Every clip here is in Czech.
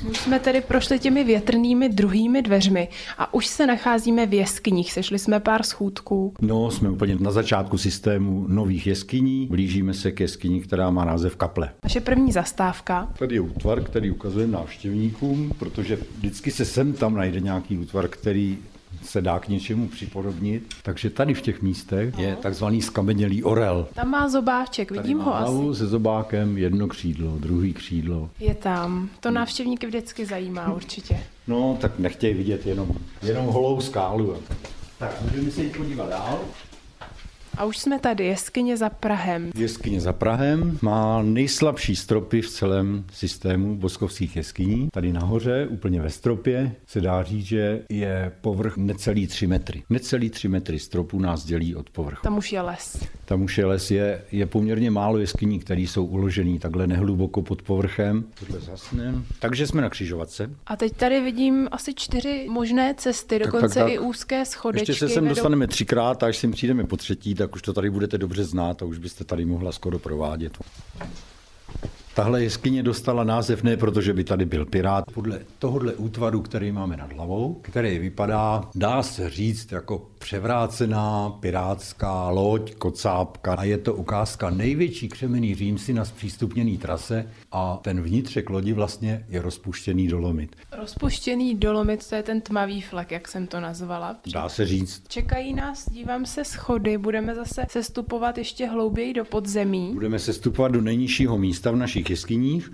Už jsme tedy prošli těmi větrnými druhými dveřmi a už se nacházíme v jeskyních. Sešli jsme pár schůdků. No, jsme úplně na začátku systému nových jeskyní. Blížíme se k jeskyni, která má název Kaple. Naše první zastávka. Tady je útvar, který ukazuje návštěvníkům, protože vždycky se sem tam najde nějaký útvar, který se dá k něčemu připodobnit. Takže tady v těch místech je takzvaný skamenělý orel. Tam má zobáček, vidím ho asi. Hlavu se zobákem, jedno křídlo, druhý křídlo. Je tam. To návštěvníky vždycky zajímá určitě. No, tak nechtějí vidět jenom holou skálu. Tak, můžeme se jít podívat dál. A už jsme tady, jeskyně za Prahem. Jeskyně za Prahem má nejslabší stropy v celém systému boskovských jeskyní. Tady nahoře, úplně ve stropě, se dá říct, že je povrch necelý 3 metry. Necelý 3 metry stropu nás dělí od povrchu. Tam už je les. Tam už je les, je poměrně málo jeskyní, které jsou uložené takhle nehluboko pod povrchem. Tohle zhasne. Takže jsme na křižovatce. A teď tady vidím asi 4 možné cesty, dokonce i úzké schodečky. Ještě se sem dostaneme 3krát a až sem přijdeme po třetí, tak už to tady budete dobře znát a už byste tady mohla skoro provádět. Tahle jeskyně dostala název ne proto, že by tady byl pirát. Podle tohohle útvaru, který máme nad hlavou, který vypadá, dá se říct, jako převrácená pirátská loď, kocápka. A je to ukázka největší křemenný římsy na zpřístupněné trase a ten vnitřek lodi vlastně je rozpuštěný dolomit. Rozpuštěný dolomit, to je ten tmavý flek, jak jsem to nazvala. Dá se říct. Čekají nás, dívám se, schody, budeme zase sestupovat ještě hlouběji do podzemí. Budeme sestupovat do nejnižšího místa v našich jeskyních.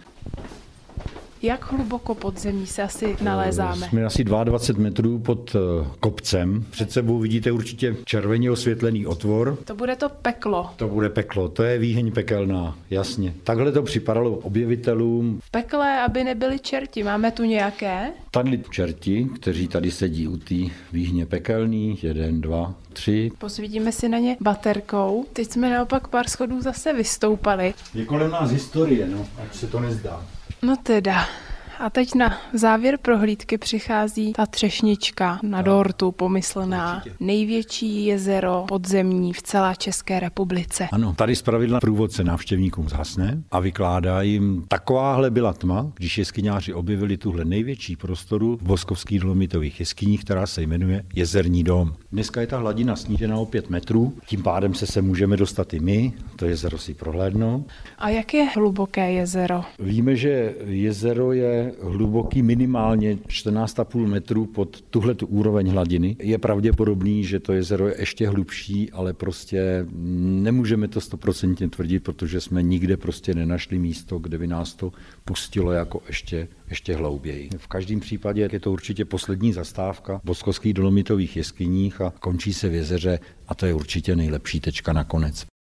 Jak hluboko pod zemí se asi nalézáme? Jsme asi 22 metrů pod kopcem. Před sebou vidíte určitě červeně osvětlený otvor. To bude to peklo. To bude peklo, to je výheň pekelná, jasně. Takhle to připadalo objevitelům. V pekle, aby nebyli čerti, máme tu nějaké? Tady čerti, kteří tady sedí u té výhně pekelný, 1, 2, 3. Posvítíme si na ně baterkou. Teď jsme naopak pár schodů zase vystoupali. Je kolem nás historie, no, ať se to nezdá. No teda. A teď na závěr prohlídky přichází ta třešnička na dortu pomyslná. Určitě. Největší jezero podzemní v celé České republice. Ano, tady zpravidla průvodce návštěvníkům zhasne a vykládá jim, takováhle byla tma, když jeskyňáři objevili tuhle největší prostoru v boskovských dolomitových jeskyních, která se jmenuje Jezerní dom. Dneska je ta hladina snížena o 5 metrů, tím pádem se můžeme dostat i my, to jezero si prohlédnout. A jak je hluboké jezero? Víme, že jezero je hluboký minimálně 14,5 metrů pod tuhletu úroveň hladiny. Je pravděpodobný, že to jezero je ještě hlubší, ale prostě nemůžeme to 100% tvrdit, protože jsme nikde prostě nenašli místo, kde by nás to pustilo jako ještě hlouběji. V každém případě je to určitě poslední zastávka v boskovských dolomitových jeskyních a končí se v jezeře a to je určitě nejlepší tečka nakonec.